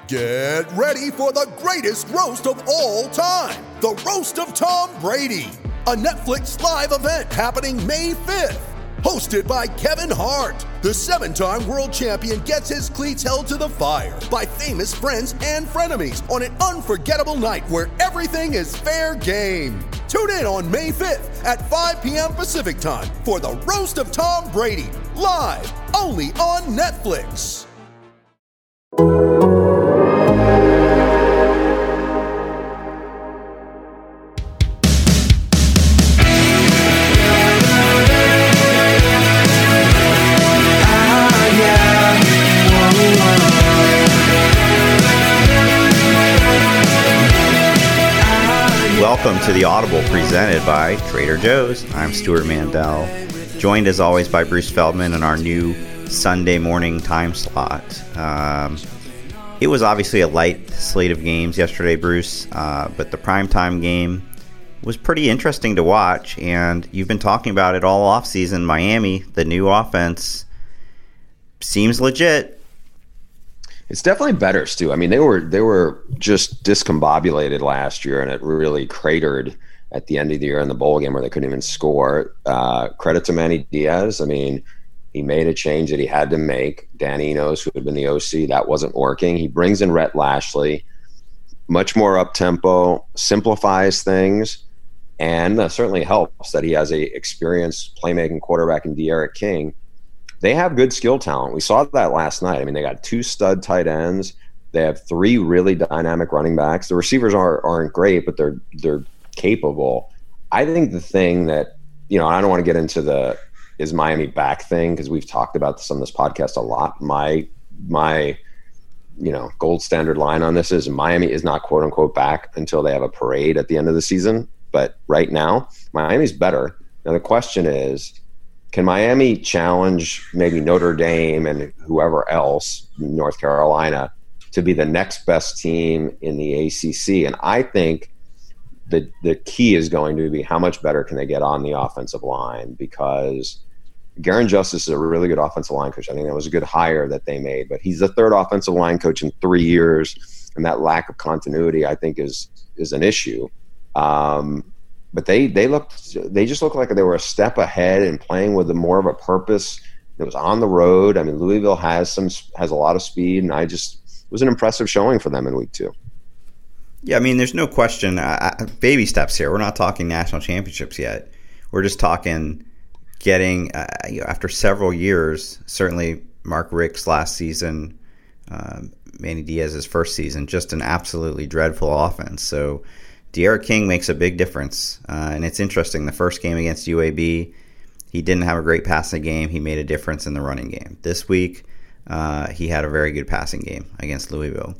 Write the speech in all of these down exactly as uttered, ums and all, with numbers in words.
Get ready for the greatest roast of all time, the Roast of Tom Brady, a Netflix live event happening May fifth. Hosted by Kevin Hart, the seven-time world champion gets his cleats held to the fire by famous friends and frenemies on an unforgettable night where everything is fair game. Tune in on May fifth at five p.m. Pacific time for the Roast of Tom Brady, live only on Netflix. Welcome to the Audible presented by Trader Joe's. I'm Stuart Mandel, joined as always by Bruce Feldman in our new Sunday morning time slot. Um, it was obviously a light slate of games yesterday, Bruce, uh, but the primetime game was pretty interesting to watch, and you've been talking about it all offseason. Miami, the new offense, seems legit. It's definitely better, Stu. I mean, they were they were just discombobulated last year, and it really cratered at the end of the year in the bowl game where they couldn't even score. Uh, credit to Manny Diaz. I mean, he made a change that he had to make. Dan Enos, who had been the O C, that wasn't working. He brings in Rhett Lashley, much more up-tempo, simplifies things, and uh, certainly helps that he has a experienced playmaking quarterback in De'Aaron King. They have good skill talent. We saw that last night. I mean, they got two stud tight ends. They have three really dynamic running backs. The receivers aren't, aren't great, but they're they're capable. I think the thing that, you know, I don't want to get into the is Miami back thing because we've talked about this on this podcast a lot. My, my, you know, gold standard line on this is Miami is not quote unquote back until they have a parade at the end of the season. But right now, Miami's better. Now the question is, can Miami challenge maybe Notre Dame and whoever else, North Carolina, to be the next best team in the A C C? And I think the the key is going to be how much better can they get on the offensive line, because Garin Justice is a really good offensive line coach. I think that was a good hire that they made, but he's the third offensive line coach in three years, and that lack of continuity, I think, is is an issue. Um, But they they looked they just looked like they were a step ahead and playing with a more of a purpose. It was on the road. I mean, Louisville has some has a lot of speed, and I just it was an impressive showing for them in week two. Yeah, I mean, there's no question. Uh, baby steps here. We're not talking national championships yet. We're just talking getting uh, you know, after several years. Certainly, Mark Richt's last season, um, Manny Diaz's first season, just an absolutely dreadful offense. So De'Aaron King makes a big difference, uh, and it's interesting. The first game against U A B, he didn't have a great passing game. He made a difference in the running game. This week, uh, he had a very good passing game against Louisville.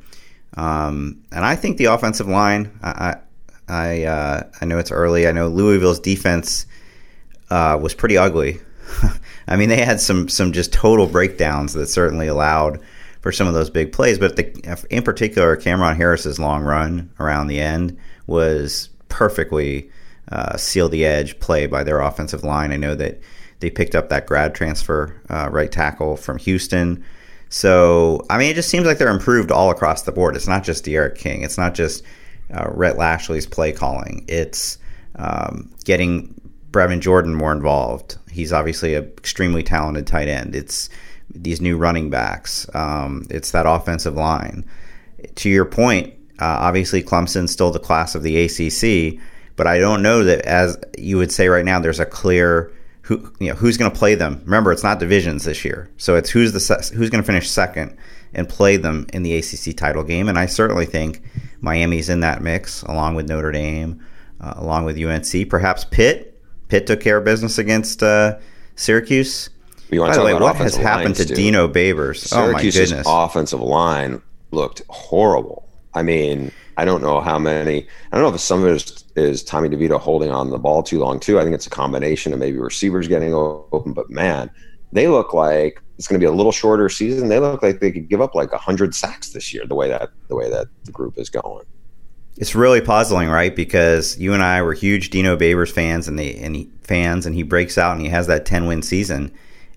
Um, and I think the offensive line, I I, uh, I know it's early. I know Louisville's defense uh, was pretty ugly. I mean, they had some some just total breakdowns that certainly allowed for some of those big plays. But the, in particular, Cameron Harris's long run around the end was perfectly uh, seal the edge play by their offensive line. I know that they picked up that grad transfer uh, right tackle from Houston. So, I mean, it just seems like they're improved all across the board. It's not just De'Aaron King. It's not just uh, Rhett Lashley's play calling. It's um, getting Brevin Jordan more involved. He's obviously an extremely talented tight end. It's these new running backs. Um, it's that offensive line. To your point, Uh, obviously, Clemson's still the class of the A C C, but I don't know that, as you would say right now, there's a clear who you know who's going to play them. Remember, it's not divisions this year, so it's who's the who's going to finish second and play them in the A C C title game. And I certainly think Miami's in that mix, along with Notre Dame, uh, along with U N C, perhaps Pitt. Pitt took care of business against uh, Syracuse. You want By to the way, talk what about has happened to lines, Dino Babers? Syracuse's oh my goodness! offensive line looked horrible. I mean, I don't know how many. I don't know if some of it is, is Tommy DeVito holding on the ball too long, too. I think it's a combination of maybe receivers getting open. But, man, they look like it's going to be a little shorter season. They look like they could give up like one hundred sacks this year, the way that the way that the group is going. It's really puzzling, right? Because you and I were huge Dino Babers fans, and they and he, fans, and he breaks out and he has that ten-win season.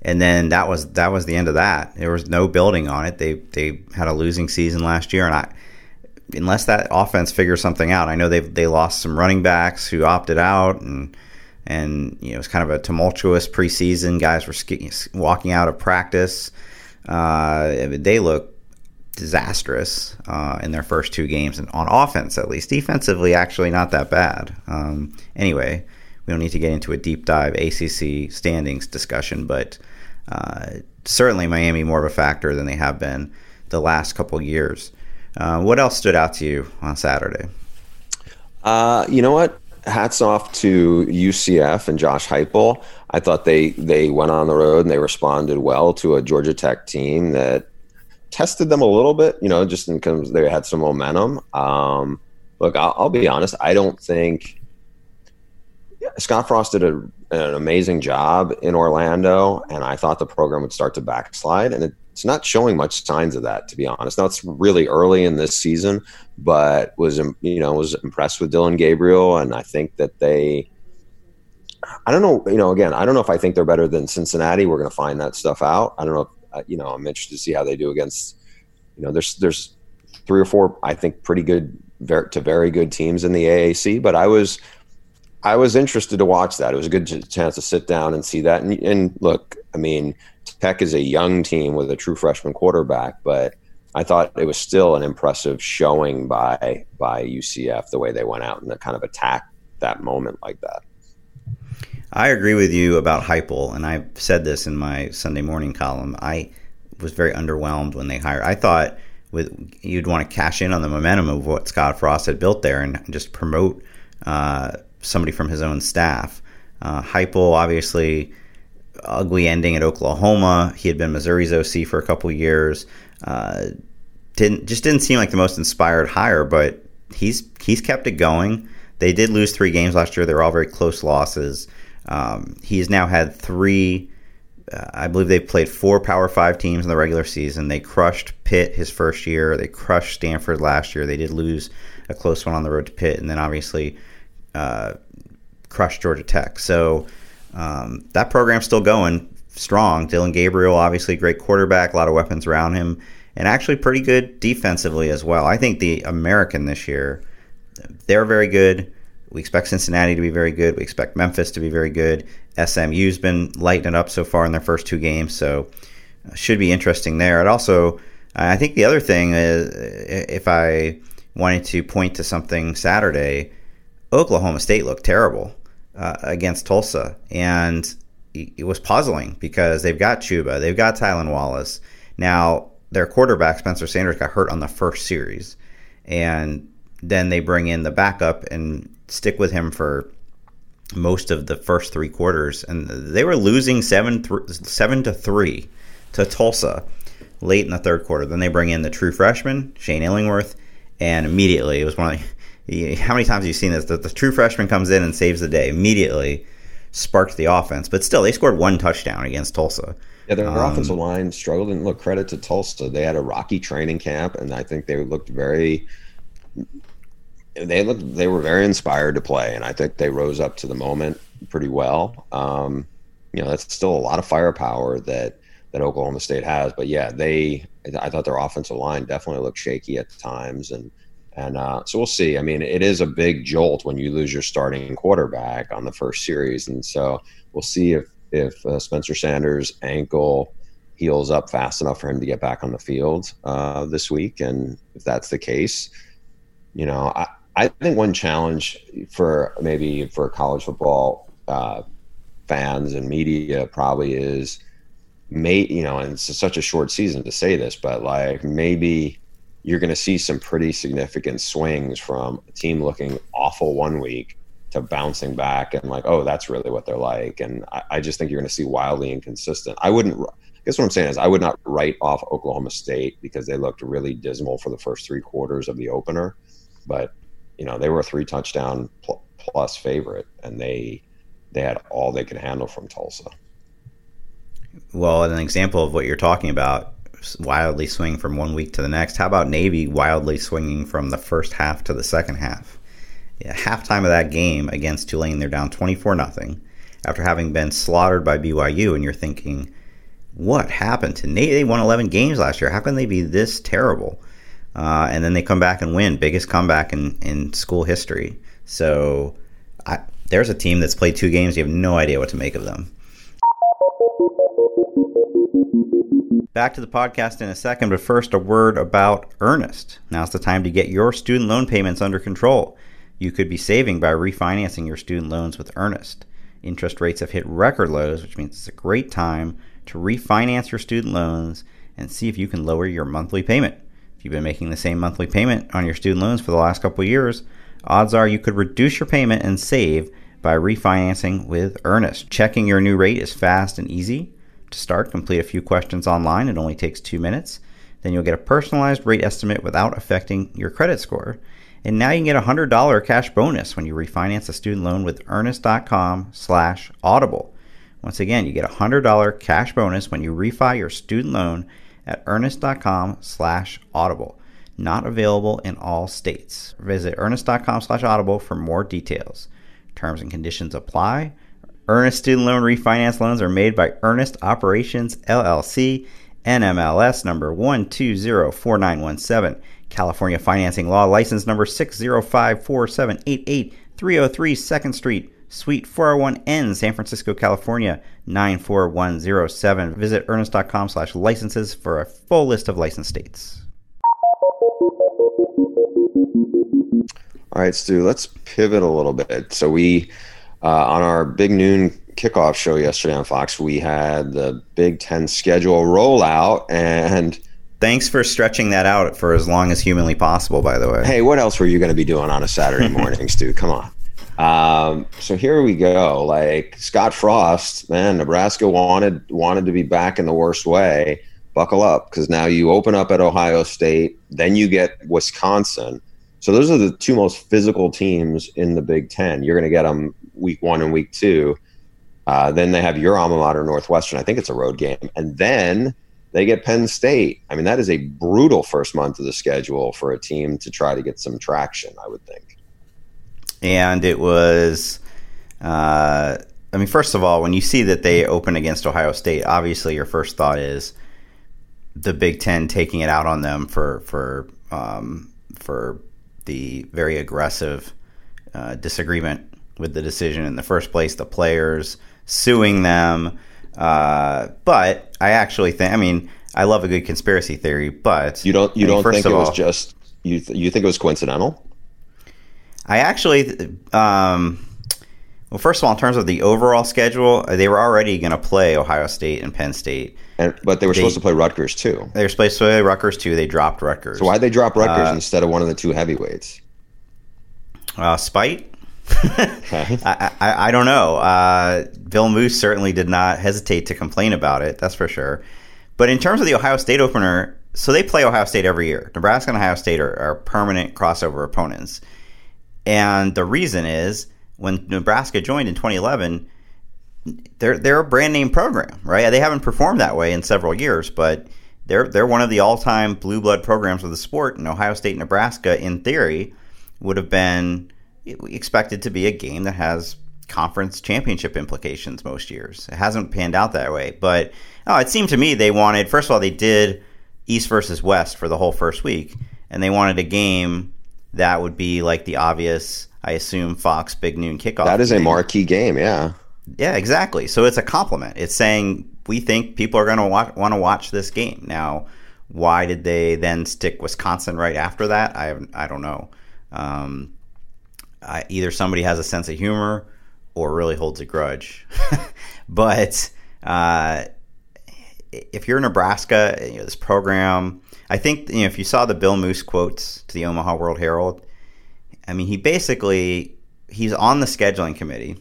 And then that was that was the end of that. There was no building on it. They they had a losing season last year, and I, unless that offense figures something out, I know they they lost some running backs who opted out, and and you know it was kind of a tumultuous preseason. Guys were sk- walking out of practice. Uh, they look disastrous uh, in their first two games, and on offense at least. Defensively, actually not that bad. Um, anyway, we don't need to get into a deep dive A C C standings discussion, but uh, certainly Miami more of a factor than they have been the last couple of years. Uh, what else stood out to you on Saturday? Uh, you know what? Hats off to U C F and Josh Heupel. I thought they they went on the road and they responded well to a Georgia Tech team that tested them a little bit, you know, just because they had some momentum. Um, look, I'll, I'll be honest. I don't think yeah, Scott Frost did a, an amazing job in Orlando, and I thought the program would start to backslide, and it's not showing much signs of that, to be honest. Now, it's really early in this season, but was, you know, was impressed with Dylan Gabriel, and I think that they – I don't know, you know, again, I don't know if I think they're better than Cincinnati. We're going to find that stuff out. I don't know if, uh, you know, I'm interested to see how they do against, you know, there's there's three or four, I think, pretty good very, to very good teams in the A A C. But I was I was interested to watch that. It was a good chance to sit down and see that. And, and look, I mean, Tech is a young team with a true freshman quarterback, but I thought it was still an impressive showing by by U C F the way they went out and kind of attacked that moment like that. I agree with you about Heupel, and I've said this in my Sunday morning column. I was very underwhelmed when they hired. I thought with you'd want to cash in on the momentum of what Scott Frost had built there and just promote uh, somebody from his own staff. Uh, Heupel, obviously, ugly ending at Oklahoma. He had been Missouri's O C for a couple years. Uh, didn't just didn't seem like the most inspired hire, but he's he's kept it going. They did lose three games last year. They were all very close losses. Um, he's now had three, uh, I believe they've played four Power Five teams in the regular season. They crushed Pitt his first year. They crushed Stanford last year. They did lose a close one on the road to Pitt, and then obviously uh, crushed Georgia Tech. So um, that program's still going strong. Dylan Gabriel, obviously great quarterback, a lot of weapons around him, and actually pretty good defensively as well. I think the American this year, they're very good. We expect Cincinnati to be very good. We expect Memphis to be very good. S M U's been lighting it up so far in their first two games, so uh, should be interesting there. It also, I think the other thing is, if I wanted to point to something Saturday, Oklahoma State looked terrible uh, against Tulsa, and it was puzzling because they've got Chuba, they've got Tylan Wallace. Now, their quarterback, Spencer Sanders, got hurt on the first series, and then they bring in the backup and stick with him for most of the first three quarters, and they were losing seven th- seven to three to Tulsa late in the third quarter. Then they bring in the true freshman Shane Illingworth, and immediately it was one of the, how many times have you seen this? The, the true freshman comes in and saves the day. Immediately sparked the offense, but still they scored one touchdown against Tulsa. Yeah, their um, offensive line struggled, and look, credit to Tulsa. They had a rocky training camp, and I think they looked very. They looked. They were very inspired to play, and I think they rose up to the moment pretty well. Um, you know, that's still a lot of firepower that that Oklahoma State has. But yeah, they. I thought their offensive line definitely looked shaky at times, and and uh, so we'll see. I mean, it is a big jolt when you lose your starting quarterback on the first series, and so we'll see if if uh, Spencer Sanders' ankle heals up fast enough for him to get back on the field uh, this week, and if that's the case, you know, I. I think one challenge for maybe for college football uh, fans and media probably is, may you know, and it's such a short season to say this, but like maybe you're going to see some pretty significant swings from a team looking awful one week to bouncing back and like, oh, that's really what they're like. And I, I just think you're going to see wildly inconsistent. I wouldn't. I guess what I'm saying is I would not write off Oklahoma State because they looked really dismal for the first three quarters of the opener, but. You know, they were a three touchdown pl- plus favorite, and they they had all they could handle from Tulsa. Well, an example of what you're talking about, wildly swing from one week to the next. How about Navy wildly swinging from the first half to the second half? Yeah, halftime of that game against Tulane, they're down twenty-four nothing after having been slaughtered by B Y U, and you're thinking, what happened to Nate? They won eleven games last year. How can they be this terrible? Uh, and then they come back and win. Biggest comeback in, in school history. So I, there's a team that's played two games. You have no idea what to make of them. Back to the podcast in a second, but first a word about Earnest. Now's the time to get your student loan payments under control. You could be saving by refinancing your student loans with Earnest. Interest rates have hit record lows, which means it's a great time to refinance your student loans and see if you can lower your monthly payment. If you've been making the same monthly payment on your student loans for the last couple of years, odds are you could reduce your payment and save by refinancing with Earnest. Checking your new rate is fast and easy. To start, complete a few questions online. It only takes two minutes. Then you'll get a personalized rate estimate without affecting your credit score. And now you can get a one hundred dollars cash bonus when you refinance a student loan with earnest.com slash audible. Once again, you get a one hundred dollars cash bonus when you refi your student loan at earnest.com slash audible. Not available in all states. Visit earnest.com slash audible for more details. Terms and conditions apply. Earnest student loan refinance loans are made by Earnest Operations, L L C, N M L S number one two zero four nine one seven. California Financing Law License number six zero five four seven eight eight, three oh three second Street, Suite four oh one N, San Francisco, California, nine four one zero seven. Visit earnest.com slash licenses for a full list of licensed states. All right, Stu, let's pivot a little bit. So we, uh, on our Big Noon kickoff show yesterday on Fox, we had the Big Ten schedule rollout, and thanks for stretching that out for as long as humanly possible, by the way. Hey, what else were you going to be doing on a Saturday morning, Stu? Come on. Um, so here we go. Like Scott Frost, man, Nebraska wanted wanted to be back in the worst way. Buckle up, because now you open up at Ohio State, then you get Wisconsin. So those are the two most physical teams in the Big Ten. You're going to get them week one and week two. Uh, then they have your alma mater, Northwestern. I think it's a road game. And then they get Penn State. I mean, that is a brutal first month of the schedule for a team to try to get some traction, I would think. And it was, uh, I mean, first of all, when you see that they open against Ohio State, obviously your first thought is the Big Ten taking it out on them for for um, for the very aggressive uh, disagreement with the decision in the first place, the players suing them. Uh, but I actually think, I mean, I love a good conspiracy theory, but you don't you I mean, don't think it all, was just you th- you think it was coincidental? I actually, um, well, first of all, in terms of the overall schedule, they were already going to play Ohio State and Penn State. And, but they were they, supposed to play Rutgers, too. They were supposed to play Rutgers, too. They dropped Rutgers. So why'd they drop Rutgers uh, instead of one of the two heavyweights? Uh, spite? okay. I, I, I don't know. Uh, Bill Moose certainly did not hesitate to complain about it, that's for sure. But in terms of the Ohio State opener, so they play Ohio State every year. Nebraska and Ohio State are, are permanent crossover opponents. And the reason is when Nebraska joined in twenty eleven, they're they're a brand name program, right? They haven't performed that way in several years, but they're they're one of the all-time blue blood programs of the sport. And Ohio State, Nebraska, in theory, would have been expected to be a game that has conference championship implications most years. It hasn't panned out that way, but oh, it seemed to me they wanted. First of all, they did East versus West for the whole first week, and they wanted a game that would be like the obvious, I assume, Fox Big Noon kickoff. That is game. a marquee game, yeah. Yeah, exactly. So it's a compliment. It's saying we think people are going to want to watch this game. Now, why did they then stick Wisconsin right after that? I I don't know. Um, I, either somebody has a sense of humor or really holds a grudge. But uh, if you're Nebraska, you know, this program. I think, you know, if you saw the Bill Moose quotes to the Omaha World Herald, I mean, he basically, he's on the scheduling committee,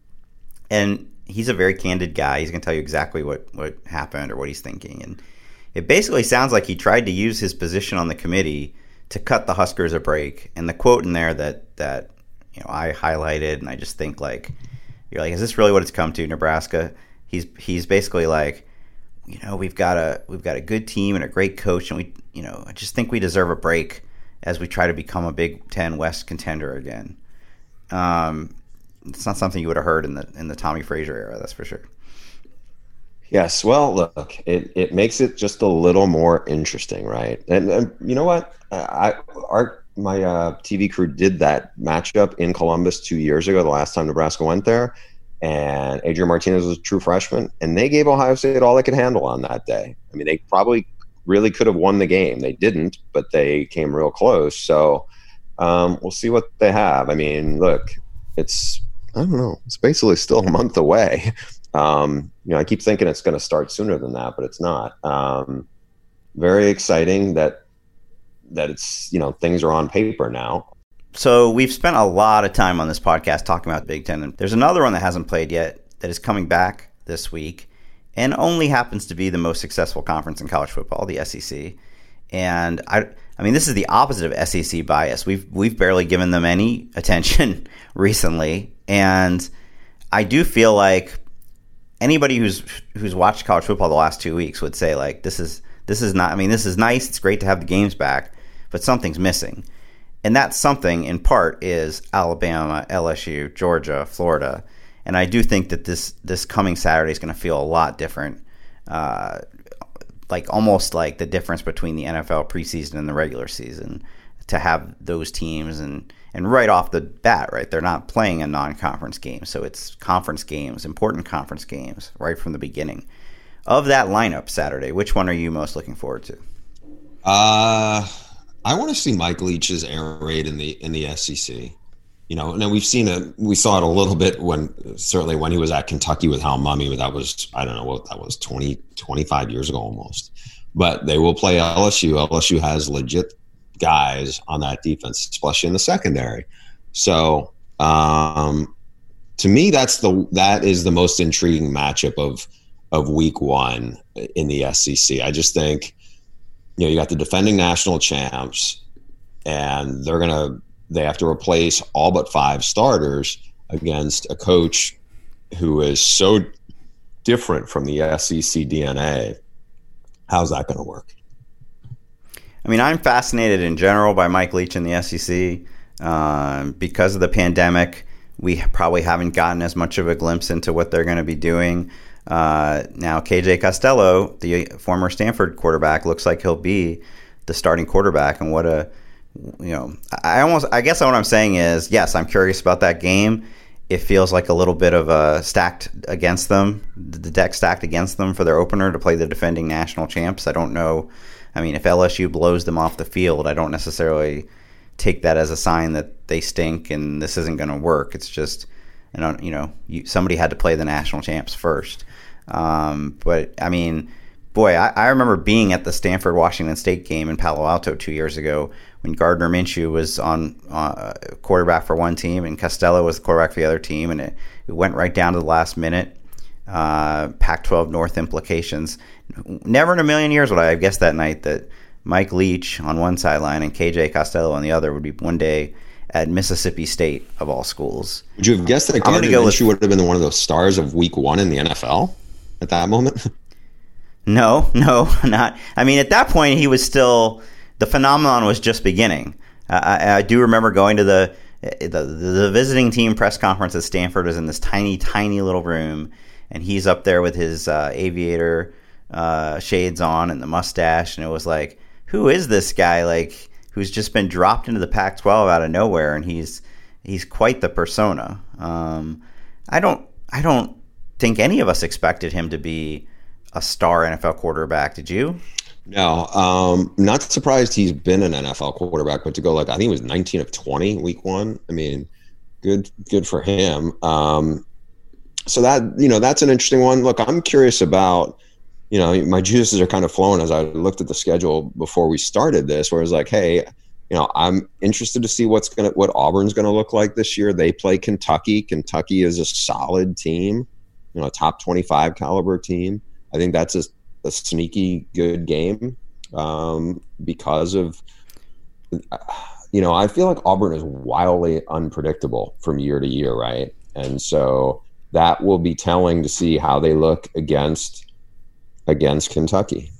and he's a very candid guy. He's going to tell you exactly what, what happened or what he's thinking. And it basically sounds like he tried to use his position on the committee to cut the Huskers a break. And the quote in there that, that you know, I highlighted, and I just think, like, you're like, is this really what it's come to, Nebraska? He's he's basically like, you know, we've got a we've got a good team and a great coach, and we, you know, I just think we deserve a break as we try to become a Big Ten West contender again. Um, it's not something you would have heard in the in the Tommy Frazier era, that's for sure. Yes. Well, look, it, it makes it just a little more interesting, right? And, and you know what? I our my uh, T V crew did that matchup in Columbus two years ago, the last time Nebraska went there, and Adrian Martinez was a true freshman, and they gave Ohio State all they could handle on that day. I mean, they probably really could have won the game. They didn't, but they came real close. So um, we'll see what they have. I mean, look, it's I don't know. It's basically still a month away. Um, you know, I keep thinking it's going to start sooner than that, but it's not. Um, very exciting that that it's, you know, things are on paper now. So we've spent a lot of time on this podcast talking about Big Ten. And there's another one that hasn't played yet that is coming back this week and only happens to be the most successful conference in college football, the S E C. And I I mean, this is the opposite of S E C bias. We've we've barely given them any attention recently. And I do feel like anybody who's who's watched college football the last two weeks would say, like, this is this is not I mean, this is nice, it's great to have the games back, but something's missing. And that something, in part, is Alabama, L S U, Georgia, Florida. And I do think that this this coming Saturday is going to feel a lot different, uh, like almost like the difference between the N F L preseason and the regular season, to have those teams. And, and right off the bat, right, they're not playing a non-conference game. So it's conference games, important conference games, right from the beginning. Of that lineup Saturday, which one are you most looking forward to? Uh... I want to see Mike Leach's air raid in the in the S E C. You know, now we've seen it. We saw it a little bit when certainly when he was at Kentucky with Hal Mumme. That was I don't know what that was twenty, twenty-five years ago almost. But they will play L S U. L S U has legit guys on that defense, especially in the secondary. So um, to me, that's the that is the most intriguing matchup of of week one in the S E C. I just think. You know, you got the defending national champs, and they're gonna they have to replace all but five starters against a coach who is so different from the S E C D N A. How's that going to work? I mean, I'm fascinated in general by Mike Leach in the S E C. Um, because of the pandemic, we probably haven't gotten as much of a glimpse into what they're going to be doing. Uh, now, K J Costello, the former Stanford quarterback, looks like he'll be the starting quarterback. And what a, you know, I almost, I guess what I'm saying is, yes, I'm curious about that game. It feels like a little bit of a stacked against them, the deck stacked against them for their opener to play the defending national champs. I don't know. I mean, if L S U blows them off the field, I don't necessarily take that as a sign that they stink and this isn't going to work. It's just, you know, you, somebody had to play the national champs first. Um, but, I mean, boy, I, I remember being at the Stanford-Washington State game in Palo Alto two years ago when Gardner Minshew was on uh, quarterback for one team and Costello was the quarterback for the other team, and it, it went right down to the last minute. Uh, Pac twelve North implications. Never in a million years would I have guessed that night that Mike Leach on one sideline and K J Costello on the other would be one day at Mississippi State, of all schools. Would you have guessed that Gardner go Minshew with, would have been one of those stars of week one in the N F L at that moment? No, no, not. I mean, at that point, he was still, the phenomenon was just beginning. Uh, I, I do remember going to the, the the visiting team press conference at Stanford. Was in this tiny, tiny little room, and he's up there with his uh, aviator uh, shades on and the mustache, and it was like, who is this guy? Like, who's just been dropped into the Pac twelve out of nowhere, and he's he's quite the persona. Um, I don't I don't think any of us expected him to be a star N F L quarterback. Did you? No, um, not surprised he's been an N F L quarterback, but to go like I think he was nineteen of twenty week one. I mean, good good for him. Um, so that you know that's an interesting one. Look, I'm curious about. You know, my juices are kind of flowing as I looked at the schedule before we started this, where it's like, hey, you know, I'm interested to see what's gonna what Auburn's gonna look like this year. They play Kentucky. Kentucky is a solid team, you know, a top twenty-five caliber team. I think that's a, a sneaky good game um, because of, you know, I feel like Auburn is wildly unpredictable from year to year, right? And so that will be telling to see how they look against. against Kentucky.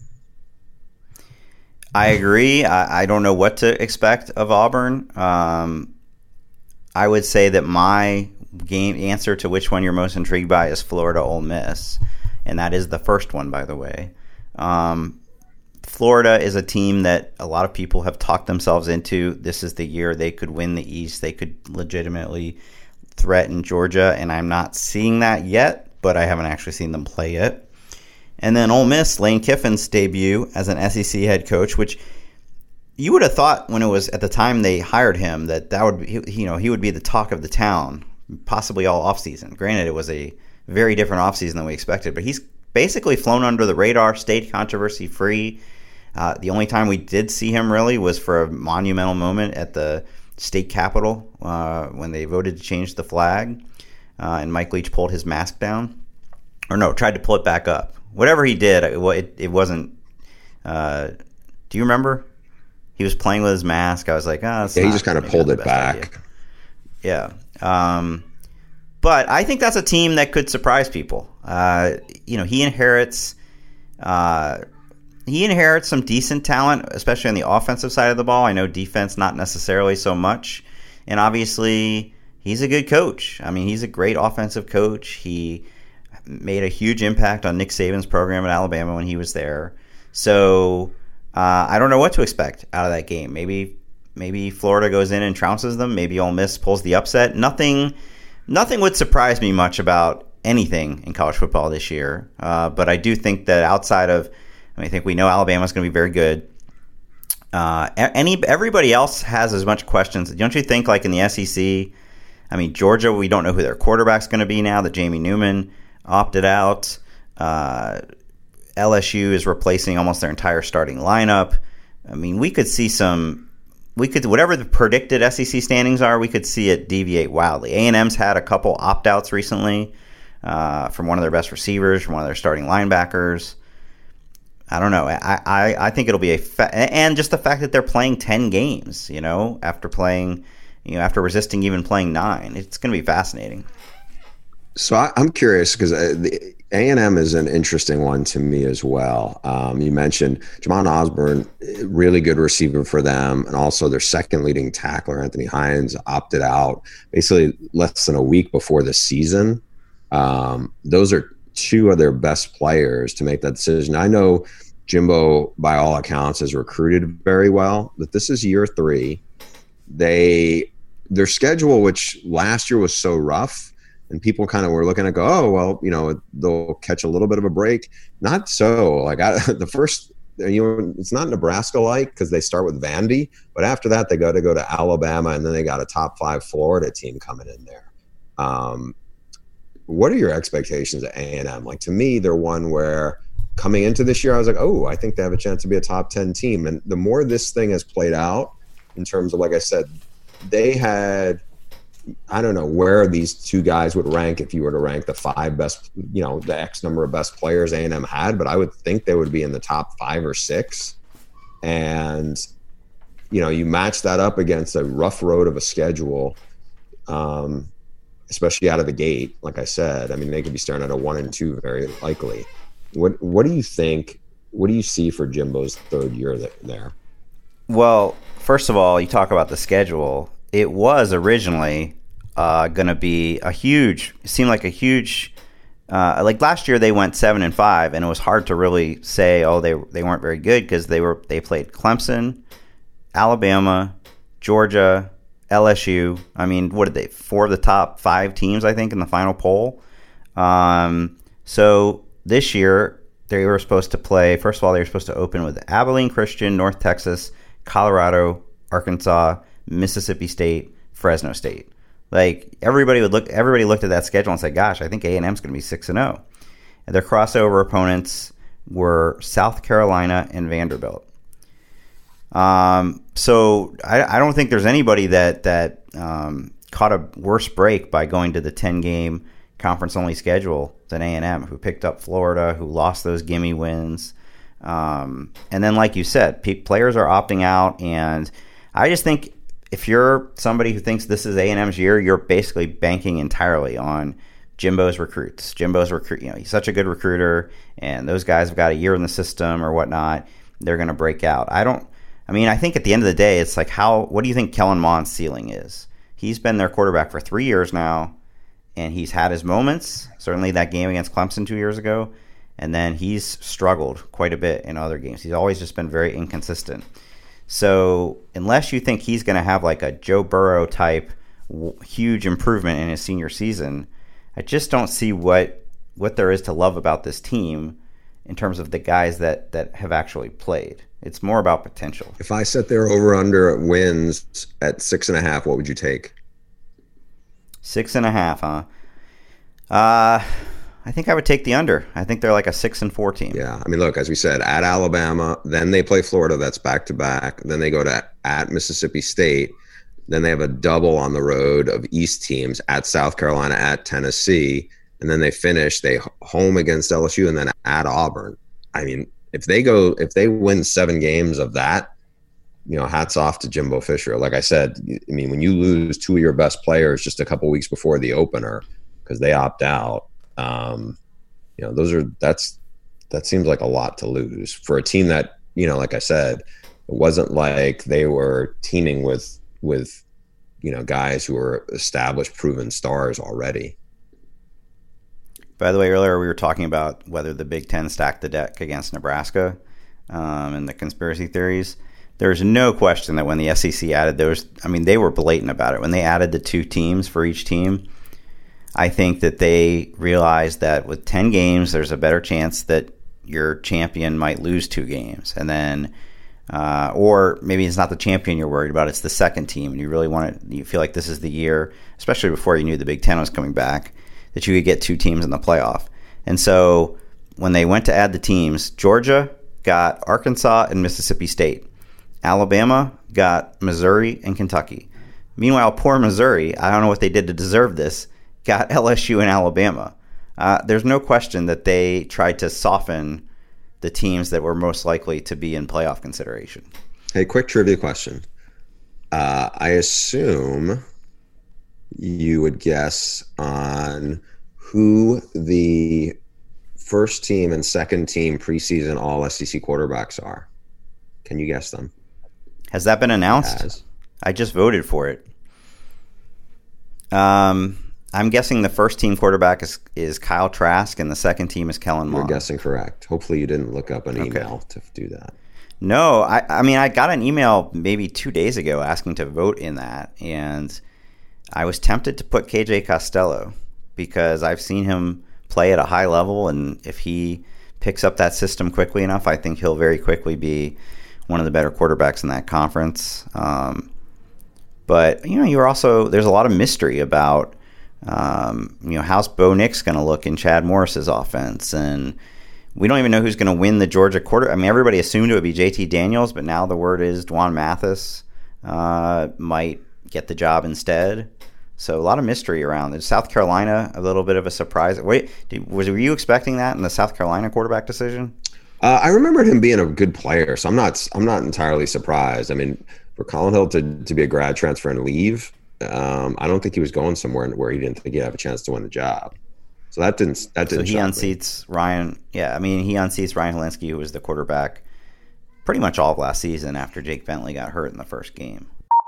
I agree. I, I don't know what to expect of Auburn. Um, I would say that my game answer to which one you're most intrigued by is Florida Ole Miss. and that is the first one, by the way. Um, Florida is a team that a lot of people have talked themselves into. This is the year they could win the East. They could legitimately threaten Georgia, and I'm not seeing that yet, but I haven't actually seen them play yet. And then Ole Miss, Lane Kiffin's debut as an S E C head coach, which you would have thought when it was at the time they hired him that that would be, you know, he would be the talk of the town, possibly all offseason. Granted, it was a very different offseason than we expected, but he's basically flown under the radar, stayed controversy-free. Uh, the only time we did see him really was for a monumental moment at the state capitol uh, when they voted to change the flag, uh, and Mike Leach pulled his mask down. Or no, tried to pull it back up. Whatever he did, it, it, it wasn't... Uh, do you remember? He was playing with his mask. I was like, oh, yeah, he just kind of pulled it back. Idea. Yeah. Um, but I think that's a team that could surprise people. Uh, you know, he inherits... Uh, he inherits some decent talent, especially on the offensive side of the ball. I know defense, not necessarily so much. And obviously, he's a good coach. I mean, he's a great offensive coach. He made a huge impact on Nick Saban's program at Alabama when he was there. So uh, I don't know what to expect out of that game. Maybe maybe Florida goes in and trounces them. Maybe Ole Miss pulls the upset. Nothing nothing would surprise me much about anything in college football this year. Uh, but I do think that outside of, I mean, I think we know Alabama's going to be very good. Uh, any everybody else has as much questions. Don't you think, like in the S E C, I mean, Georgia, we don't know who their quarterback's going to be now that Jamie Newman opted out. Uh, L S U is replacing almost their entire starting lineup. I mean, we could see some, we could, whatever the predicted S E C standings are, we could see it deviate wildly. A and M's had a couple opt-outs recently uh, from one of their best receivers, from one of their starting linebackers. I don't know. I, I, I think it'll be a fa- and just the fact that they're playing ten games, you know, after playing, you know, after resisting even playing nine, it's going to be fascinating. So I, I'm curious because the A and M is an interesting one to me as well. Um, you mentioned Jamon Osborne, really good receiver for them, and also their second leading tackler, Anthony Hines, opted out basically less than a week before the season. Um, those are two of their best players to make that decision. I know Jimbo, by all accounts, has recruited very well, but this is year three. They their schedule, which last year was so rough, and people kind of were looking to go, oh, well, you know, they'll catch a little bit of a break. Not so. Like I, the first, you know, it's not Nebraska-like because they start with Vandy, but after that they got to go to Alabama, and then they got a top five Florida team coming in there. Um, What are your expectations at A and M? Like, to me, they're one where coming into this year, I was like, oh, I think they have a chance to be a top ten team. And the more this thing has played out in terms of, like I said, they had, I don't know where these two guys would rank if you were to rank the five best, you know, the X number of best players A and M had, but I would think they would be in the top five or six. And, you know, you match that up against a rough road of a schedule, um, especially out of the gate. Like I said, I mean, they could be starting at a one and two very likely. What What do you think? What do you see for Jimbo's third year there? Well, first of all, you talk about the schedule. It was originally uh, going to be a huge. It seemed like a huge. Uh, like last year, they went seven and five, and it was hard to really say, oh, they they weren't very good because they were they played Clemson, Alabama, Georgia, L S U. I mean, what did they? Four of the top five teams, I think, in the final poll. Um, so this year, they were supposed to play. First of all, they were supposed to open with Abilene Christian, North Texas, Colorado, Arkansas, Mississippi State, Fresno State. Like everybody would look. Everybody looked at that schedule and said, "Gosh, I think A and M's going to be six and zero." And their crossover opponents were South Carolina and Vanderbilt. Um, so I, I don't think there's anybody that that um, caught a worse break by going to the ten-game conference-only schedule than A and M, who picked up Florida, who lost those gimme wins. Um, and then, like you said, pe- players are opting out, and I just think if you're somebody who thinks this is A and M's year, you're basically banking entirely on Jimbo's recruits. Jimbo's recruit, you know, he's such a good recruiter, and those guys have got a year in the system or whatnot. They're going to break out. I don't. I mean, I think at the end of the day, it's like how. What do you think Kellen Mond's ceiling is? He's been their quarterback for three years now, and he's had his moments. Certainly, that game against Clemson two years ago, And then he's struggled quite a bit in other games. He's always just been very inconsistent. So unless you think he's going to have like a Joe Burrow type w- huge improvement in his senior season, I just don't see what what there is to love about this team in terms of the guys that, that have actually played. It's more about potential. If I set their over-under wins at six and a half, what would you take? Six and a half, huh? Uh, I think I would take the under. I think they're like a six and four team. Yeah, I mean, look, as we said, at Alabama, then they play Florida. That's back to back. Then they go to at Mississippi State. Then they have a double on the road of East teams at South Carolina, at Tennessee, and then they finish they home against L S U and then at Auburn. I mean, if they go, if they win seven games of that, you know, hats off to Jimbo Fisher. Like I said, I mean, when you lose two of your best players just a couple weeks before the opener because they opt out, um, you know, those are that's that seems like a lot to lose for a team that, you know, like I said, it wasn't like they were teaming with with you know guys who were established, proven stars already. By the way, earlier we were talking about whether the Big Ten stacked the deck against Nebraska um, and the conspiracy theories. There's no question that when the S E C added those, I mean, they were blatant about it. When they added the two teams for each team, I think that they realized that with ten games, there's a better chance that your champion might lose two games. And then, uh, or maybe it's not the champion you're worried about, it's the second team. And you really want to, you feel like this is the year, especially before you knew the Big Ten was coming back, that you could get two teams in the playoff. And so when they went to add the teams, Georgia got Arkansas and Mississippi State. Alabama got Missouri and Kentucky. Meanwhile, poor Missouri, I don't know what they did to deserve this, got L S U and Alabama. Uh, there's no question that they tried to soften the teams that were most likely to be in playoff consideration. Hey, quick trivia question. Uh, I assume you would guess on who the first team and second team preseason all S E C quarterbacks are. Can you guess them? Has that been announced? Has. I just voted for it. Um, I'm guessing the first team quarterback is, is Kyle Trask and the second team is Kellen Mond. You're guessing correct. Hopefully you didn't look up an Okay. email to do that. No, I, I mean, I got an email maybe two days ago asking to vote in that, and I was tempted to put K J Costello because I've seen him play at a high level, and if he picks up that system quickly enough, I think he'll very quickly be one of the better quarterbacks in that conference. Um, but, you know, you're also, there's a lot of mystery about, um, you know, how's Bo Nix going to look in Chad Morris's offense, and we don't even know who's going to win the Georgia quarter. I mean, everybody assumed it would be J T Daniels, but now the word is Dwan Mathis uh, might get the job instead. So a lot of mystery around it. South Carolina, a little bit of a surprise. Wait, did, was were you expecting that in the South Carolina quarterback decision? Uh, I remembered him being a good player, so I'm not I'm not entirely surprised. I mean, for Colin Hill to, to be a grad transfer and leave, um, I don't think he was going somewhere where he didn't think he'd have a chance to win the job. So that didn't that didn't. So he shock unseats me. Ryan. Yeah, I mean he unseats Ryan Helinski, who was the quarterback pretty much all of last season after Jake Bentley got hurt in the first game.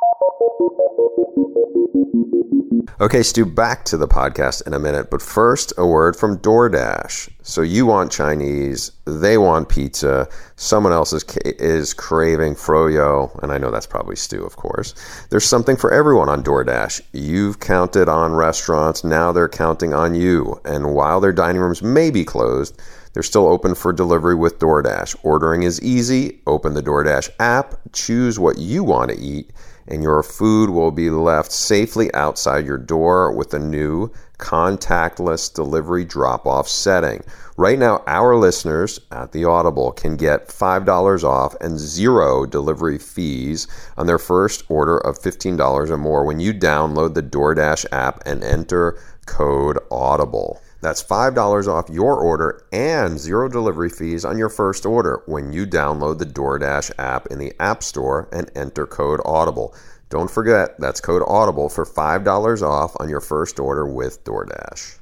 Okay, Stu, back to the podcast in a minute, but first, a word from DoorDash. So you want Chinese, they want pizza, someone else is, is craving froyo, and I know that's probably Stu, of course. There's something for everyone on DoorDash. You've counted on restaurants, now they're counting on you. And while their dining rooms may be closed, they're still open for delivery with DoorDash. Ordering is easy. Open the DoorDash app, choose what you want to eat, and your food will be left safely outside your door with a new contactless delivery drop-off setting. Right now, our listeners at The Audible can get five dollars off and zero delivery fees on their first order of fifteen dollars or more when you download the DoorDash app and enter code AUDIBLE. That's five dollars off your order and zero delivery fees on your first order when you download the DoorDash app in the App Store and enter code AUDIBLE. Don't forget, that's code AUDIBLE for five dollars off on your first order with DoorDash.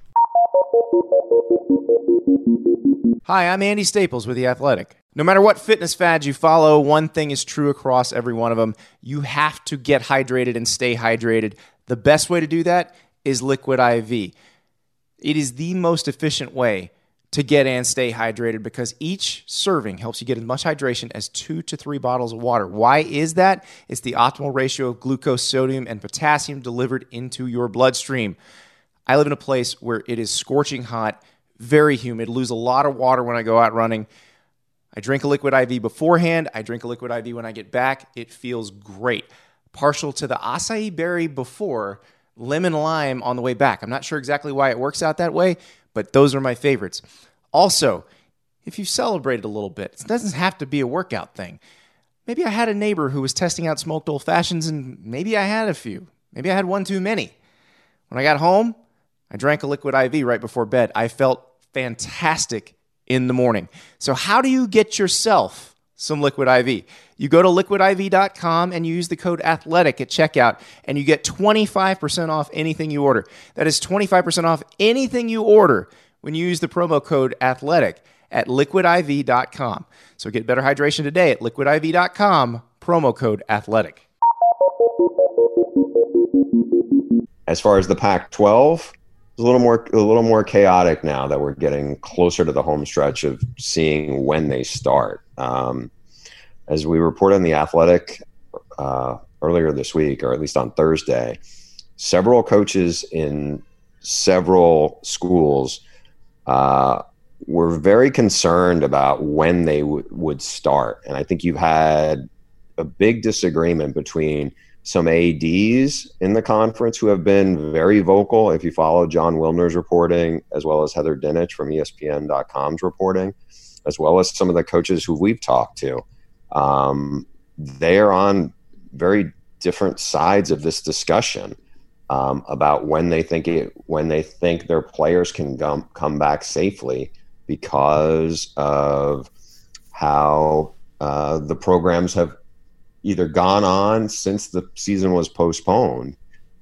Hi, I'm Andy Staples with The Athletic. No matter what fitness fads you follow, one thing is true across every one of them. You have to get hydrated and stay hydrated. The best way to do that is Liquid I V. It is the most efficient way to get and stay hydrated because each serving helps you get as much hydration as two to three bottles of water. Why is that? It's the optimal ratio of glucose, sodium, and potassium delivered into your bloodstream. I live in a place where it is scorching hot, very humid, lose a lot of water when I go out running. I drink a liquid I V beforehand. I drink a liquid I V when I get back. It feels great. Partial to the acai berry before, lemon lime on the way back. I'm not sure exactly why it works out that way, but those are my favorites. Also, if you've celebrated a little bit, it doesn't have to be a workout thing. Maybe I had a neighbor who was testing out smoked old fashions, and maybe I had a few. Maybe I had one too many. When I got home, I drank a liquid I V right before bed. I felt fantastic in the morning. So how do you get yourself some liquid I V? You go to liquid I V dot com and you use the code ATHLETIC at checkout, and you get twenty-five percent off anything you order. That is twenty-five percent off anything you order when you use the promo code ATHLETIC at liquid I V dot com. So get better hydration today at liquid I V dot com, promo code ATHLETIC. As far as the Pac twelve, it's a little more a little more chaotic now that we're getting closer to the home stretch of seeing when they start. Um, as we reported on The Athletic uh, earlier this week, or at least on Thursday, several coaches in several schools uh, were very concerned about when they w- would start. And I think you've had a big disagreement between some A Ds in the conference who have been very vocal. If you follow John Wilner's reporting, as well as Heather Dinich from E S P N dot com's reporting, as well as some of the coaches who we've talked to, um, they are on very different sides of this discussion um, about when they think it, when they think their players can come come back safely because of how uh, the programs have either gone on since the season was postponed,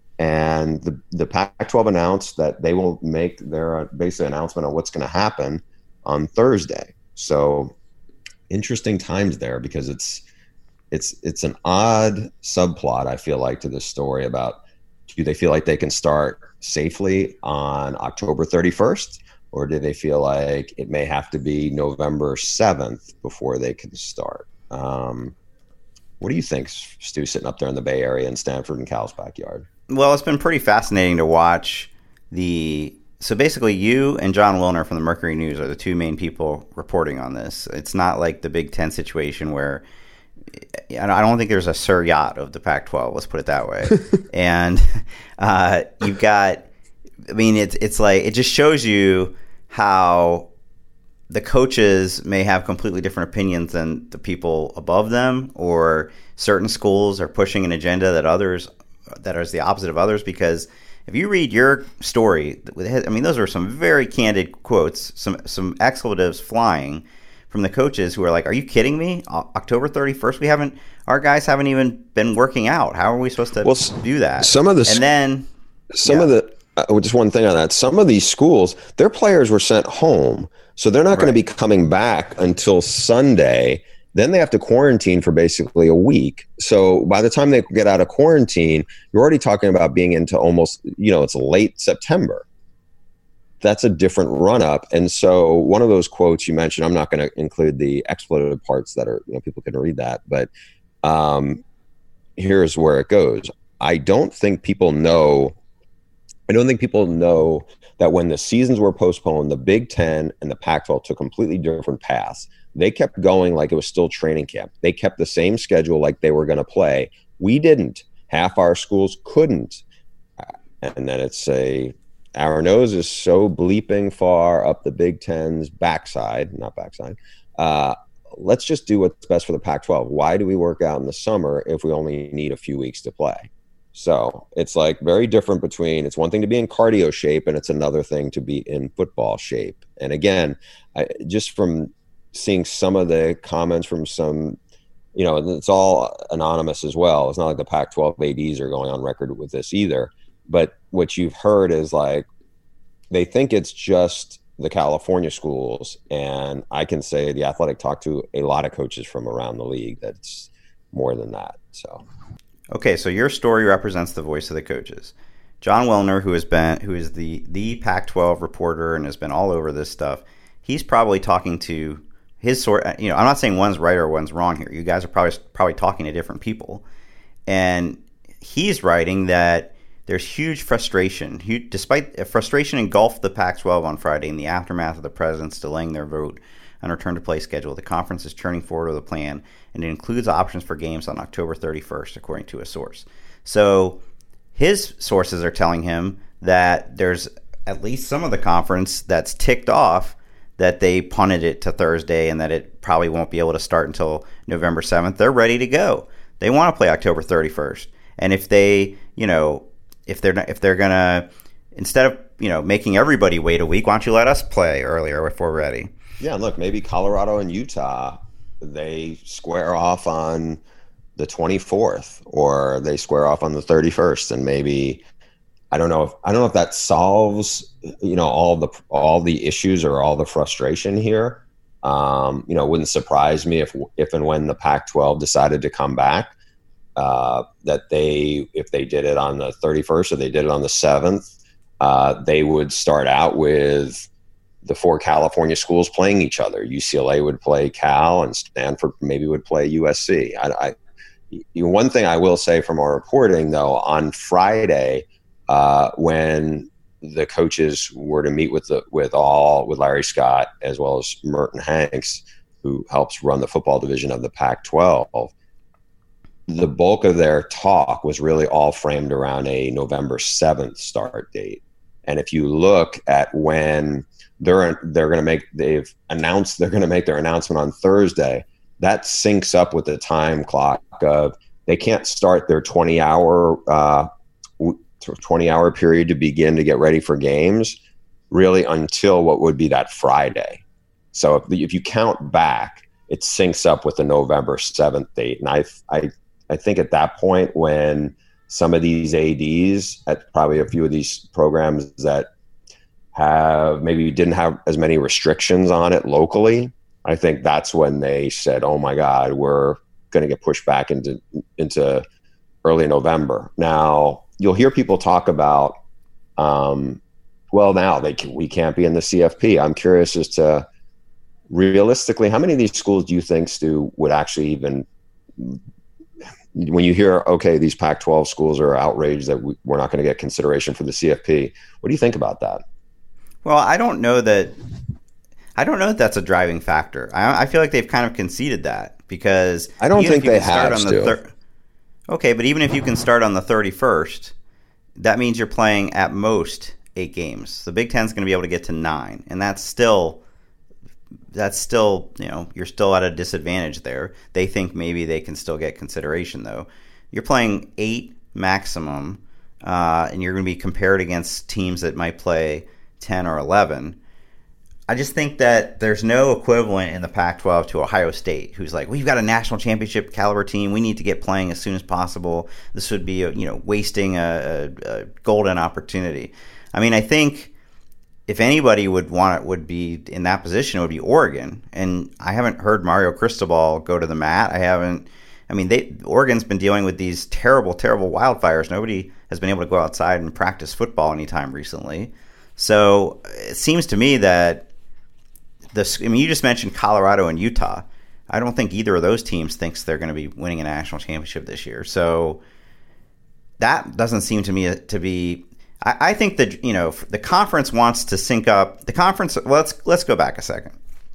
and the, the Pac twelve announced that they will make their uh, basic announcement on what's going to happen on Thursday. So interesting times there, because it's it's it's an odd subplot, I feel like, to this story about, do they feel like they can start safely on October thirty-first, or do they feel like it may have to be November seventh before they can start? Um, What do you think, Stu, sitting up there in the Bay Area in Stanford and Cal's backyard? Well, it's been pretty fascinating to watch the – so basically you and John Wilner from the Mercury News are the two main people reporting on this. It's not like the Big Ten situation where – I don't think there's a Sir Yacht of the Pac twelve, let's put it that way. And uh, you've got – I mean, it's it's like – it just shows you how – the coaches may have completely different opinions than the people above them, or certain schools are pushing an agenda that others that is the opposite of others. Because if you read your story, I mean, those are some very candid quotes, some some expletives flying from the coaches who are like, "Are you kidding me? October thirty-first? We haven't. Our guys haven't even been working out. How are we supposed to well, do that?" Some of the and then some yeah. of the uh, just one thing on that. Some of these schools, their players were sent home. So they're not going right. to be coming back until Sunday. Then they have to quarantine for basically a week. So by the time they get out of quarantine, you're already talking about being into almost, you know, it's late September. That's a different run up. And so one of those quotes you mentioned, I'm not going to include the expletive parts that are, you know, people can read that, but um, here's where it goes. I don't think people know, I don't think people know that when the seasons were postponed, the Big Ten and the Pac twelve took completely different paths. They kept going like it was still training camp. They kept the same schedule like they were going to play. We didn't. Half our schools couldn't. And then it's a, our nose is so bleeping far up the Big Ten's backside, not backside. Uh, let's just do what's best for the Pac twelve. Why do we work out in the summer if we only need a few weeks to play? So it's like very different between, it's one thing to be in cardio shape and it's another thing to be in football shape. And again, I, just from seeing some of the comments from some, you know, it's all anonymous as well. It's not like the Pac twelve A Ds are going on record with this either. But what you've heard is like, they think it's just the California schools. And I can say The Athletic talked to a lot of coaches from around the league that's more than that. So. Okay, so your story represents the voice of the coaches. John Wilner, who has been, who is the the Pac twelve reporter and has been all over this stuff, he's probably talking to his sort. You know, I'm not saying one's right or one's wrong here. You guys are probably probably talking to different people, and he's writing that there's huge frustration. Huge, despite frustration engulfed the Pac twelve on Friday in the aftermath of the presidents delaying their vote on return to play schedule. The conference is churning forward with a plan, and it includes options for games on October thirty-first, according to a source. So his sources are telling him that there's at least some of the conference that's ticked off that they punted it to Thursday and that it probably won't be able to start until November seventh. They're ready to go. They want to play October thirty-first. And if they, you know, if they're not, if they're going to, instead of, you know, making everybody wait a week, why don't you let us play earlier if we're ready? Yeah, look, maybe Colorado and Utah, they square off on the twenty-fourth or they square off on the thirty-first, and maybe I don't know if I don't know if that solves, you know, all the all the issues or all the frustration here. Um, you know, it wouldn't surprise me if if and when the Pac twelve decided to come back, uh, that they if they did it on the thirty-first or they did it on the seventh, uh, they would start out with the four California schools playing each other. U C L A would play Cal, and Stanford maybe would play U S C. I, I, you know, one thing I will say from our reporting, though, on Friday, uh, when the coaches were to meet with the with all with Larry Scott as well as Merton Hanks, who helps run the football division of the Pac twelve, the bulk of their talk was really all framed around a November seventh start date. And if you look at when they're they're going to make they've announced they're going to make their announcement on Thursday, that syncs up with the time clock of they can't start their twenty hour uh, twenty hour period to begin to get ready for games really until what would be that Friday. So if, if you count back, it syncs up with the November seventh date. And I I I think at that point, when some of these A Ds at probably a few of these programs that have maybe didn't have as many restrictions on it locally, I think that's when they said, oh my God, we're going to get pushed back into into early November. Now, you'll hear people talk about, um, well, now they can, we can't be in the C F P. I'm curious as to, realistically, how many of these schools do you think, Stu, would actually even, when you hear, okay, these Pac twelve schools are outraged that we, we're not going to get consideration for the C F P, what do you think about that? Well, I don't know that I don't know that that's a driving factor. I, I feel like they've kind of conceded that because I don't think they have on the to. Thir- okay, but even if you can start on the thirty-first, that means you're playing at most eight games. The Big Ten's going to be able to get to nine, and that's still that's still you know you're still at a disadvantage there. They think maybe they can still get consideration though. You're playing eight maximum, uh, and you're going to be compared against teams that might play ten or eleven. I just think that there's no equivalent in the Pac twelve to Ohio State, who's like, we've got a national championship caliber team. We need to get playing as soon as possible. This would be, a, you know, wasting a, a, a golden opportunity. I mean, I think if anybody would want it, would be in that position, it would be Oregon. And I haven't heard Mario Cristobal go to the mat. I haven't. I mean, they Oregon's been dealing with these terrible, terrible wildfires. Nobody has been able to go outside and practice football anytime recently. So it seems to me that this, I mean, you just mentioned Colorado and Utah. I don't think either of those teams thinks they're going to be winning a national championship this year. So that doesn't seem to me to be, I, I think that, you know, the conference wants to sync up the conference. Well, let's, let's go back a second.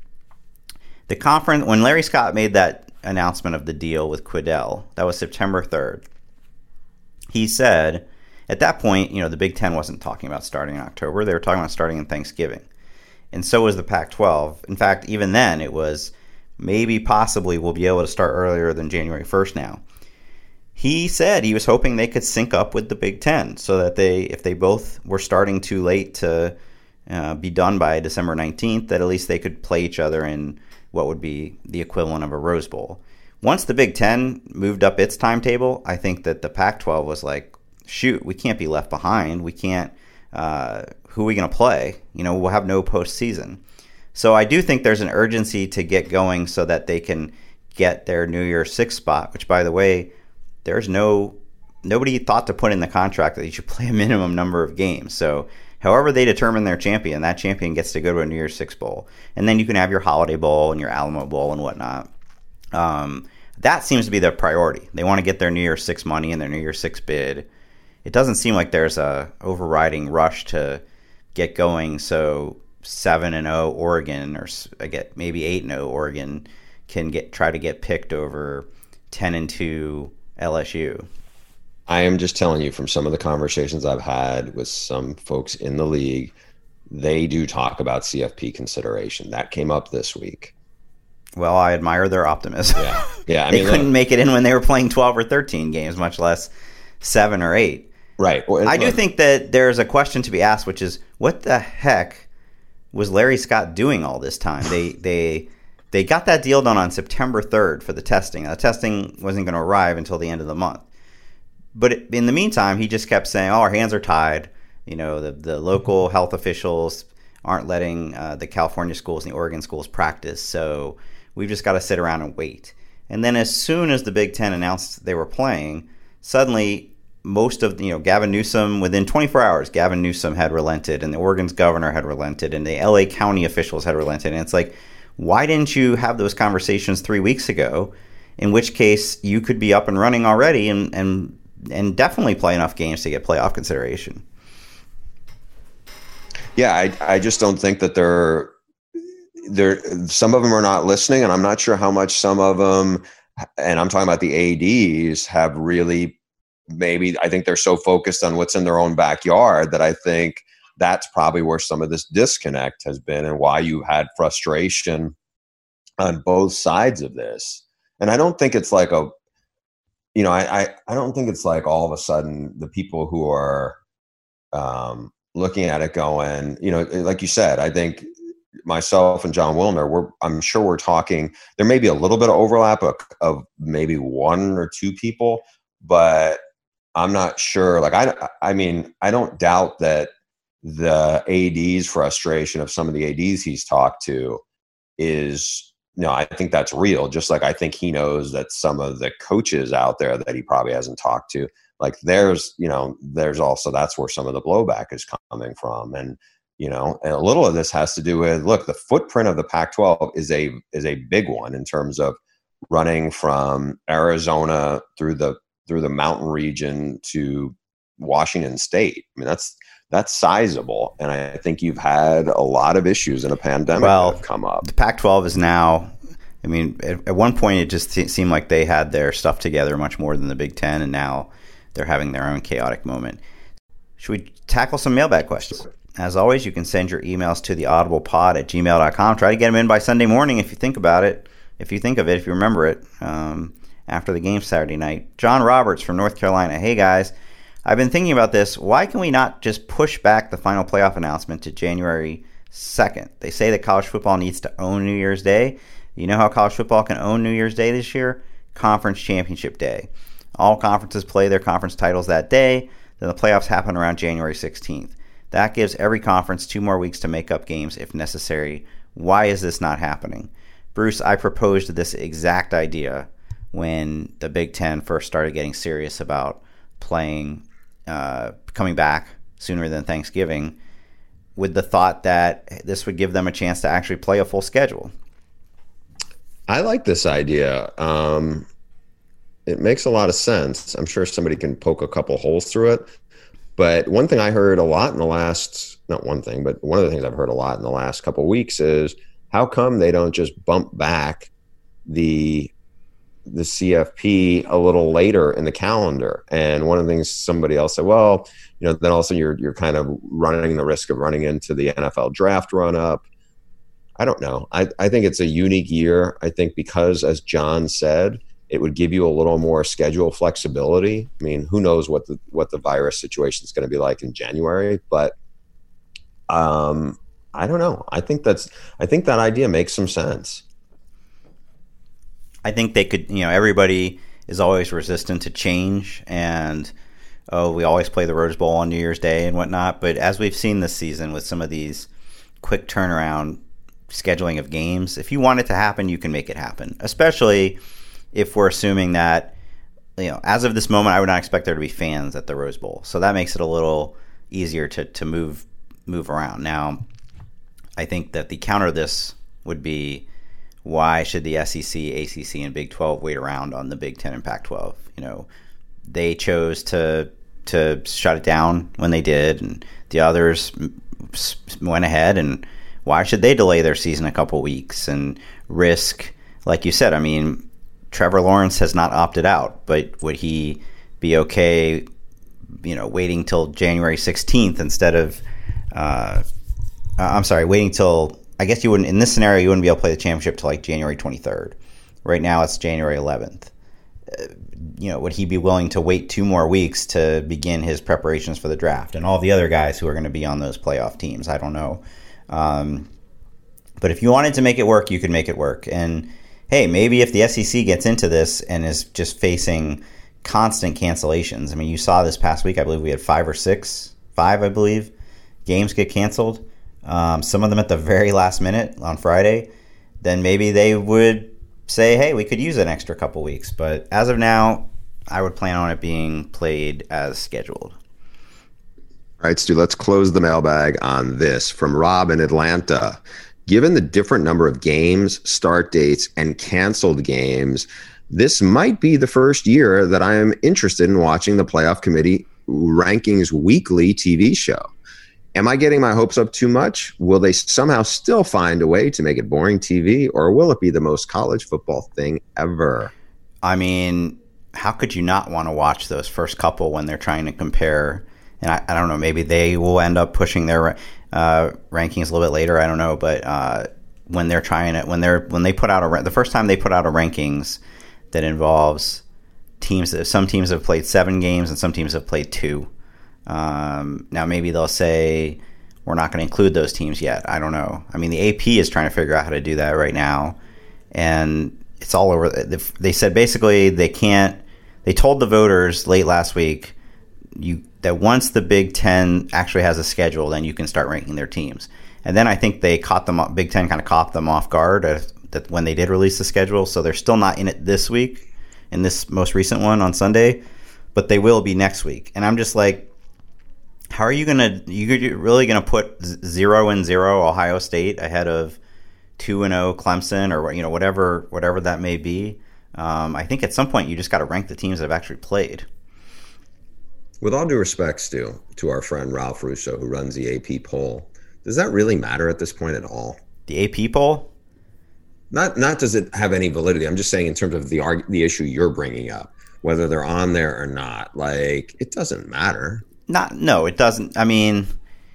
The conference, when Larry Scott made that announcement of the deal with Quiddell, that was September third. He said, at that point, you know, the Big Ten wasn't talking about starting in October. They were talking about starting in Thanksgiving. And so was the Pac twelve. In fact, even then, it was maybe possibly we'll be able to start earlier than January first now. He said he was hoping they could sync up with the Big Ten so that they, if they both were starting too late to uh, be done by December nineteenth, that at least they could play each other in what would be the equivalent of a Rose Bowl. Once the Big Ten moved up its timetable, I think that the Pac twelve was like, shoot, we can't be left behind. We can't, uh, who are we going to play? You know, we'll have no postseason. So I do think there's an urgency to get going so that they can get their New Year's Six spot, which, by the way, there's no, nobody thought to put in the contract that you should play a minimum number of games. So However they determine their champion, that champion gets to go to a New Year's Six bowl. And then you can have your Holiday Bowl and your Alamo Bowl and whatnot. Um, that seems to be their priority. They want to get their New Year's Six money and their New Year's Six bid. It doesn't seem like there's a overriding rush to get going. So seven and oh Oregon, or I get maybe eight and oh Oregon, can get try to get picked over ten and two L S U. I am just telling you from some of the conversations I've had with some folks in the league, they do talk about C F P consideration. That came up this week. Well, I admire their optimism. Yeah, yeah. I they mean, couldn't look, make it in when they were playing twelve or thirteen games, much less seven or eight. Right. Well, I do look, think that there's a question to be asked, which is, what the heck was Larry Scott doing all this time? They they they got that deal done on September third for the testing. The testing wasn't going to arrive until the end of the month. But in the meantime, he just kept saying, oh, our hands are tied. You know, the, the local health officials aren't letting uh, the California schools and the Oregon schools practice, so we've just got to sit around and wait. And then as soon as the Big Ten announced they were playing, suddenly most of, you know, Gavin Newsom, within twenty-four hours, Gavin Newsom had relented, and the Oregon's governor had relented, and the L A County officials had relented. And it's like, why didn't you have those conversations three weeks ago? In which case, you could be up and running already, and and and definitely play enough games to get playoff consideration. Yeah, I I just don't think that they're they're some of them are not listening, and I'm not sure how much some of them, and I'm talking about the A Ds, have really. Maybe I think they're so focused on what's in their own backyard that I think that's probably where some of this disconnect has been, and why you had frustration on both sides of this. And I don't think it's like a, you know, I, I, I don't think it's like all of a sudden the people who are um, looking at it going, you know, like you said, I think myself and John Wilner, we're, I'm sure we're talking, there may be a little bit of overlap of, of maybe one or two people, but I'm not sure. Like, I, I mean, I don't doubt that the A D's frustration of some of the A Ds he's talked to is, you know, I think that's real. Just like I think he knows that some of the coaches out there that he probably hasn't talked to, like there's, you know, there's also, that's where some of the blowback is coming from. And, you know, and a little of this has to do with, look, the footprint of the Pac twelve is a, is a big one in terms of running from Arizona through the, through the mountain region to Washington State. I mean, that's that's sizable, and I think you've had a lot of issues in a pandemic well, that have come up. The Pac twelve is now, I mean, at, at one point it just seemed like they had their stuff together much more than the Big Ten, and now they're having their own chaotic moment. Should we tackle some mailbag questions? As always, you can send your emails to the audible pod at gmail dot com. Try to get them in by Sunday morning if you think about it, if you think of it, if you remember it. Um, after the game Saturday night. John Roberts from North Carolina. Hey, guys. I've been thinking about this. Why can we not just push back the final playoff announcement to January second? They say that college football needs to own New Year's Day. You know how college football can own New Year's Day this year? Conference Championship Day. All conferences play their conference titles that day. Then the playoffs happen around January sixteenth. That gives every conference two more weeks to make up games if necessary. Why is this not happening? Bruce, I proposed this exact idea when the Big Ten first started getting serious about playing, uh, coming back sooner than Thanksgiving, with the thought that this would give them a chance to actually play a full schedule. I like this idea. Um, it makes a lot of sense. I'm sure somebody can poke a couple holes through it. But one thing I heard a lot in the last, not one thing, but one of the things I've heard a lot in the last couple of weeks is, how come they don't just bump back the the C F P a little later in the calendar? And one of the things somebody else said, well, you know, then all of a sudden you're you're kind of running the risk of running into the N F L draft run up. I don't know. I, I think it's a unique year. I think because, as John said, it would give you a little more schedule flexibility. I mean, who knows what the what the virus situation is going to be like in January, but um, I don't know. I think that's I think that idea makes some sense. I think they could, you know, everybody is always resistant to change, and, oh, we always play the Rose Bowl on New Year's Day and whatnot. But as we've seen this season with some of these quick turnaround scheduling of games, if you want it to happen, you can make it happen, especially if we're assuming that, you know, as of this moment, I would not expect there to be fans at the Rose Bowl. So that makes it a little easier to, to move move around. Now, I think that the counter to this would be, why should the S E C, A C C, and Big twelve wait around on the Big ten and Pac twelve? You know, they chose to to shut it down when they did, and the others went ahead. And why should they delay their season a couple weeks and risk, like you said? I mean, Trevor Lawrence has not opted out, but would he be okay, you know, waiting till January sixteenth instead of, uh, I'm sorry, waiting till, I guess you wouldn't, in this scenario, you wouldn't be able to play the championship till like January twenty-third. Right now it's January eleventh. Uh, you know, would he be willing to wait two more weeks to begin his preparations for the draft and all the other guys who are going to be on those playoff teams? I don't know. Um, but if you wanted to make it work, you could make it work. And hey, maybe if the S E C gets into this and is just facing constant cancellations. I mean, you saw this past week, I believe we had five or six, five, I believe, games get canceled. Um, some of them at the very last minute on Friday. Then maybe they would say, hey, we could use an extra couple weeks. But as of now, I would plan on it being played as scheduled. All right, Stu, let's close the mailbag on this. From Rob in Atlanta. Given the different number of games, start dates, and canceled games, this might be the first year that I am interested in watching the Playoff Committee Rankings weekly T V show. Am I getting my hopes up too much? Will they somehow still find a way to make it boring T V, or will it be the most college football thing ever? I mean, how could you not want to watch those first couple when they're trying to compare? And I, I don't know, maybe they will end up pushing their uh, rankings a little bit later. I don't know, but uh, when they're trying it, when they're when they put out a the first time they put out a rankings that involves teams that some teams have played seven games and some teams have played two. Um, now maybe they'll say we're not going to include those teams yet. I don't know. I mean, the A P is trying to figure out how to do that right now, and it's all over. They said basically they can't. They told the voters late last week you that once the Big Ten actually has a schedule, then you can start ranking their teams. And then I think they caught them. Big Ten kind of caught them off guard uh, that when they did release the schedule. So they're still not in it this week, in this most recent one on Sunday, but they will be next week. And I'm just like, how are you gonna? You're really gonna put zero and zero Ohio State ahead of two and zero Clemson, or you know whatever whatever that may be? Um, I think at some point you just got to rank the teams that have actually played. With all due respect, Stu, to our friend Ralph Russo, who runs the A P poll, does that really matter at this point at all? The A P poll? Not not does it have any validity. I'm just saying in terms of the arg- the issue you're bringing up, whether they're on there or not. Like, it doesn't matter. Not no, it doesn't. I mean,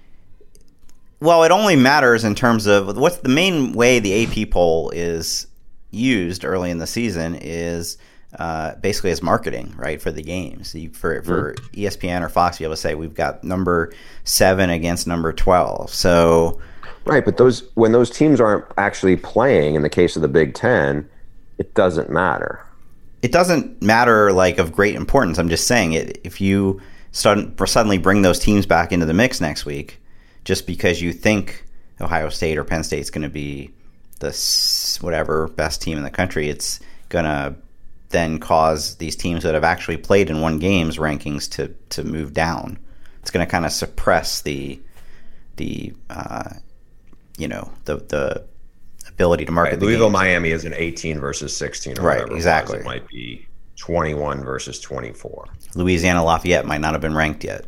well, it only matters in terms of what's the main way the A P poll is used early in the season is uh, basically as marketing, right, for the games. You, for for mm-hmm. E S P N or Fox to be able to say we've got number seven against number twelve. So right, but those when those teams aren't actually playing, in the case of the Big Ten, it doesn't matter. It doesn't matter like of great importance. I'm just saying it if you suddenly bring those teams back into the mix next week, just because you think Ohio State or Penn State's going to be the whatever best team in the country, it's going to then cause these teams that have actually played and won games rankings to to move down. It's going to kind of suppress the the uh, you know the the ability to market. Right. The Louisville games. Miami is an eighteen versus sixteen, or right? whatever Exactly. It, it might be twenty-one versus twenty-four. Louisiana Lafayette might not have been ranked yet.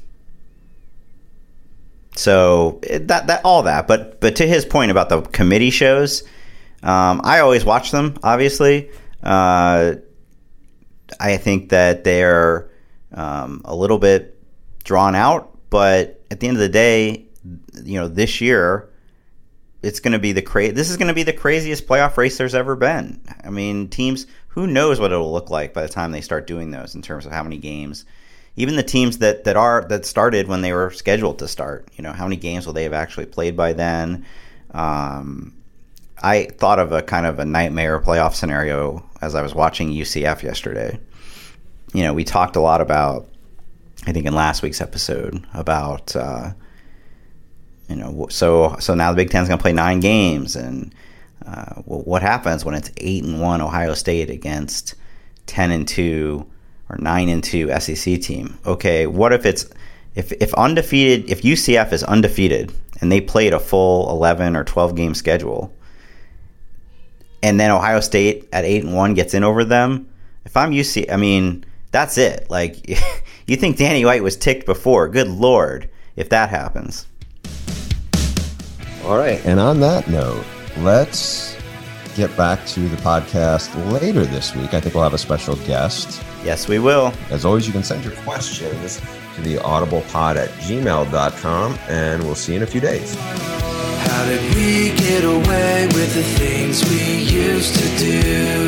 So that that all that, but but to his point about the committee shows, um, I always watch them. Obviously, uh, I think that they're um, a little bit drawn out, but at the end of the day, you know, this year it's going to be the cra- This is going to be the craziest playoff race there's ever been. I mean, teams. Who knows what it'll look like by the time they start doing those in terms of how many games. Even the teams that, that are that started when they were scheduled to start, you know, how many games will they have actually played by then? Um, I thought of a kind of a nightmare playoff scenario as I was watching U C F yesterday. You know, we talked a lot about, I think in last week's episode, about, uh, you know, so so now the Big Ten's going to play nine games, and uh, well, what happens when it's eight and one Ohio State against ten and two or nine and two S E C team? Okay, what if it's if if undefeated, if U C F is undefeated and they played a full eleven or twelve game schedule, and then Ohio State at eight and one gets in over them, if I'm U C, I mean, that's it. Like, you think Danny White was ticked before? Good Lord, if that happens. All right. And on that note, let's get back to the podcast later this week. I think we'll have a special guest. Yes, we will. As always, you can send your questions to the audiblepod at gmail dot com, and we'll see you in a few days. How did we get away with the things we used to do?